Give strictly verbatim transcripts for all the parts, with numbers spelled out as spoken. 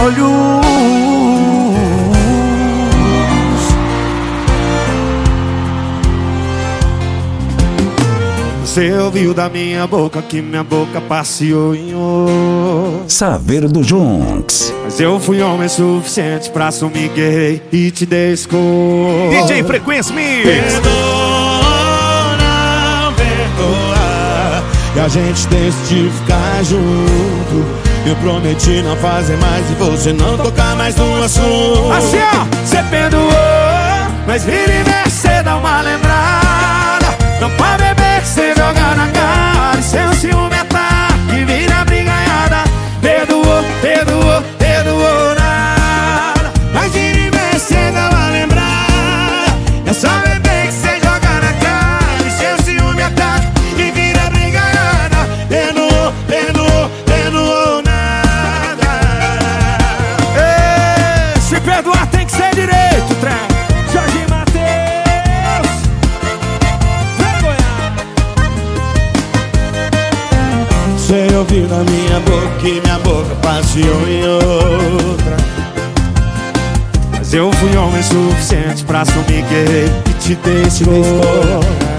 olhos. Você ouviu da minha boca que minha boca passeou em outro. Saber do Junks. Mas eu fui homem suficiente pra assumir que errei e te dei escolha. D J Frequência Mix. Perdoa, não perdoa, e a gente decidiu ficar junto. Eu prometi não fazer mais e você não tocar mais no assunto. Assim, ó. Você perdoou, mas vira e mexe, cê dá uma lembrada. Não pode beber, cê joga na cara. E seu ciúme ataque vira brigaiada. Perdoou, perdoou, perdoou nada. Mas vira e mexe, cê dá uma lembrada. É só beber que cê joga na cara. E seu ciúme ataque e vira brigaiada. Perdoou, perdoou, perdoou nada. Ei, se perdoar tem que ser direito, trem. Jorge Mateus. Vem, Goiás. Você ouviu na minha boca que minha boca passeou em outra. Mas eu fui homem suficiente pra assumir que errei e te dei escolha.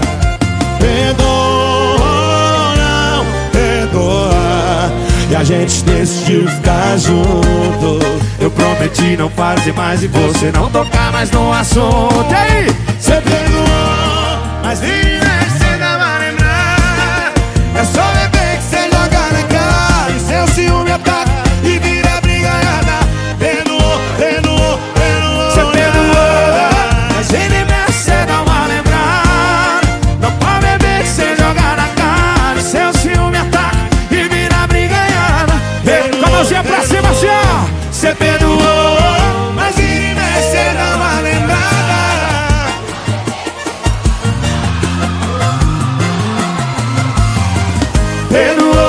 Perdoa, não perdoa, e a gente decidiu ficar junto. Eu prometi não fazer mais e você não tocar mais no assunto. E aí? Você perdoou, mas vira e mexe, cê dá uma lembrada. É só beber que cê joga na cara. E seu ciúme ataca e vira brigaiada. Perdoou, perdoou, perdoou. Cê perdoou, mas vira e mexe, cê dá uma lembrada. Não pode beber que cê joga na cara. E seu ciúme ataca e vira brigaiada. Com a mãozinha pra cima, assim, ó. Cê perdoou, mas vira e mexe, cê dá uma lembrada. Perdoou,